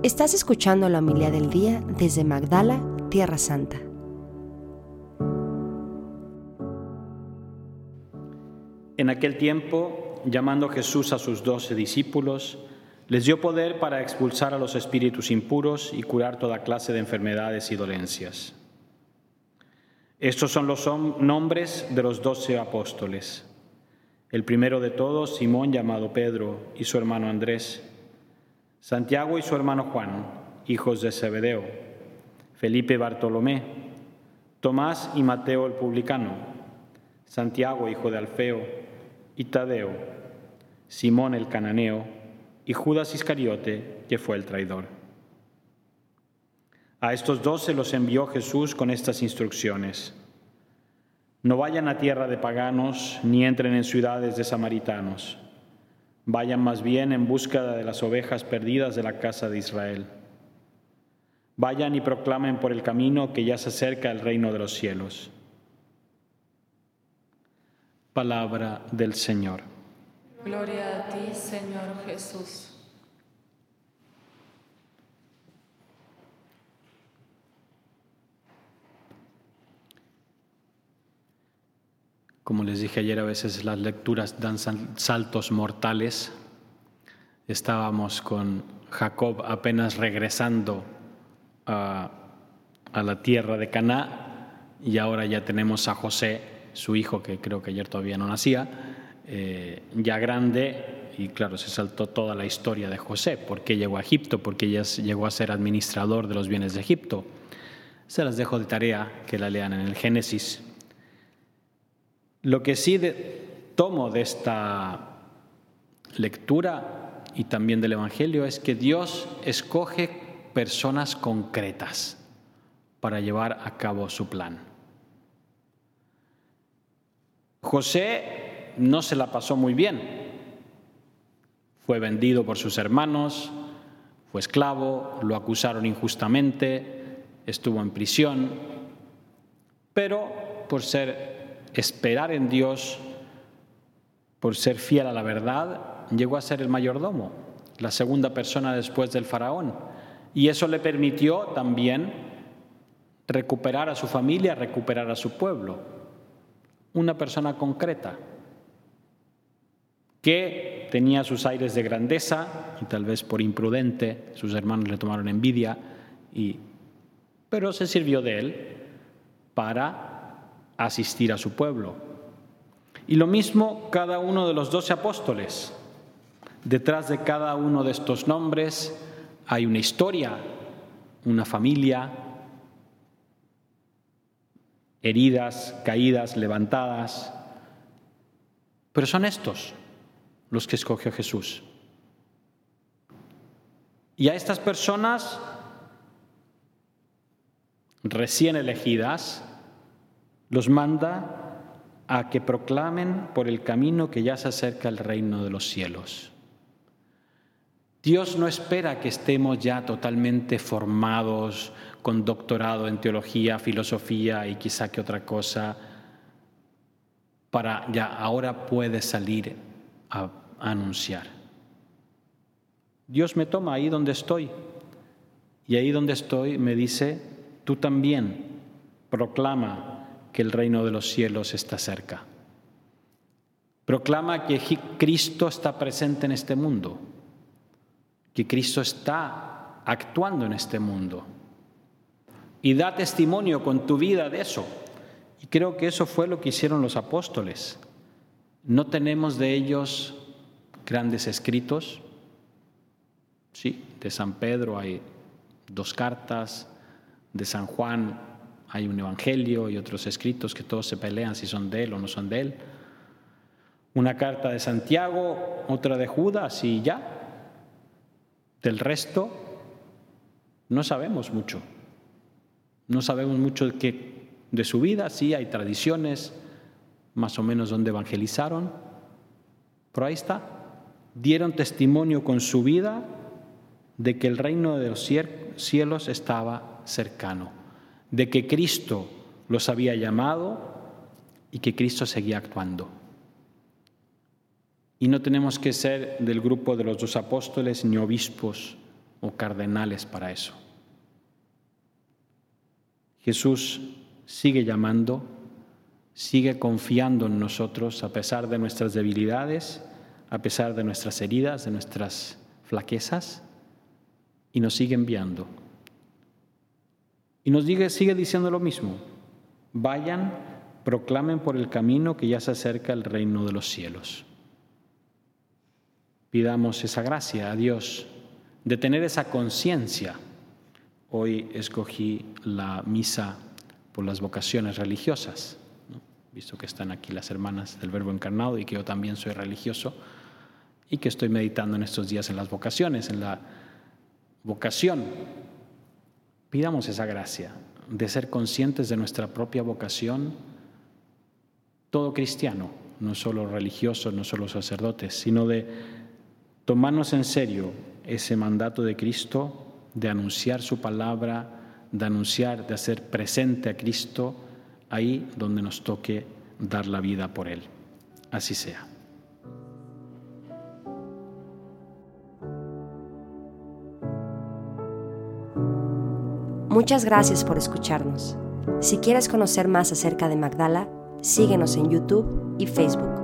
Estás escuchando la homilía del día desde Magdala, Tierra Santa. En aquel tiempo, llamando Jesús a sus 12 discípulos, les dio poder para expulsar a los espíritus impuros y curar toda clase de enfermedades y dolencias. Estos son los nombres de los 12 apóstoles. El primero de todos, Simón, llamado Pedro, y su hermano Andrés. Santiago y su hermano Juan, hijos de Zebedeo. Felipe y Bartolomé. Tomás y Mateo el publicano. Santiago, hijo de Alfeo, y Tadeo. Simón el cananeo, y Judas Iscariote, que fue el traidor. A estos 12 los envió Jesús con estas instrucciones. No vayan a tierra de paganos, ni entren en ciudades de samaritanos. Vayan más bien en búsqueda de las ovejas perdidas de la casa de Israel. Vayan y proclamen por el camino que ya se acerca el reino de los cielos. Palabra del Señor. Gloria a ti, Señor Jesús. Como les dije ayer, a veces las lecturas dan saltos mortales. Estábamos con Jacob apenas regresando a la tierra de Caná y ahora ya tenemos a José, su hijo, que creo que ayer todavía no nacía, ya grande, y claro, se saltó toda la historia de José. ¿Por qué llegó a Egipto? Porque ya llegó a ser administrador de los bienes de Egipto. Se las dejo de tarea que la lean en el Génesis. Lo que sí tomo de esta lectura y también del Evangelio es que Dios escoge personas concretas para llevar a cabo su plan. José no se la pasó muy bien. Fue vendido por sus hermanos, fue esclavo, lo acusaron injustamente, estuvo en prisión, pero por esperar en Dios, por ser fiel a la verdad, llegó a ser el mayordomo, la segunda persona después del faraón. Y eso le permitió también recuperar a su familia, recuperar a su pueblo. Una persona concreta que tenía sus aires de grandeza y tal vez por imprudente sus hermanos le tomaron envidia, pero se sirvió de él para asistir a su pueblo. Y lo mismo cada uno de los 12 apóstoles. Detrás de cada uno de estos nombres hay una historia, una familia, heridas, caídas, levantadas. Pero son estos los que escogió Jesús. Y a estas personas recién elegidas los manda a que proclamen por el camino que ya se acerca el reino de los cielos. Dios no espera que estemos ya totalmente formados con doctorado en teología, filosofía y quizá que otra cosa para ya ahora puede salir a anunciar. Dios me toma ahí donde estoy y ahí donde estoy me dice, tú también proclama que el reino de los cielos está cerca. Proclama que Cristo está presente en este mundo, que Cristo está actuando en este mundo. Y da testimonio con tu vida de eso. Y creo que eso fue lo que hicieron los apóstoles. No tenemos de ellos grandes escritos. Sí, de San Pedro hay 2 cartas, de San Juan hay un evangelio y otros escritos que todos se pelean si son de él o no son de él. Una carta de Santiago, otra de Judas y ya. Del resto no sabemos mucho. No sabemos mucho de su vida. Sí, hay tradiciones más o menos donde evangelizaron. Pero ahí está. Dieron testimonio con su vida de que el reino de los cielos estaba cercano, de que Cristo los había llamado y que Cristo seguía actuando. Y no tenemos que ser del grupo de los 2 apóstoles ni obispos o cardenales para eso. Jesús sigue llamando, sigue confiando en nosotros a pesar de nuestras debilidades, a pesar de nuestras heridas, de nuestras flaquezas, y nos sigue enviando. Y nos sigue diciendo lo mismo: vayan, proclamen por el camino que ya se acerca el reino de los cielos. Pidamos esa gracia a Dios de tener esa conciencia. Hoy escogí la misa por las vocaciones religiosas, ¿no? Visto que están aquí las hermanas del Verbo Encarnado y que yo también soy religioso y que estoy meditando en estos días en las vocaciones, en la vocación. Pidamos esa gracia de ser conscientes de nuestra propia vocación, todo cristiano, no solo religiosos, no solo sacerdotes, sino de tomarnos en serio ese mandato de Cristo de anunciar su palabra, de anunciar, de hacer presente a Cristo ahí donde nos toque dar la vida por Él. Así sea. Muchas gracias por escucharnos. Si quieres conocer más acerca de Magdala, síguenos en YouTube y Facebook.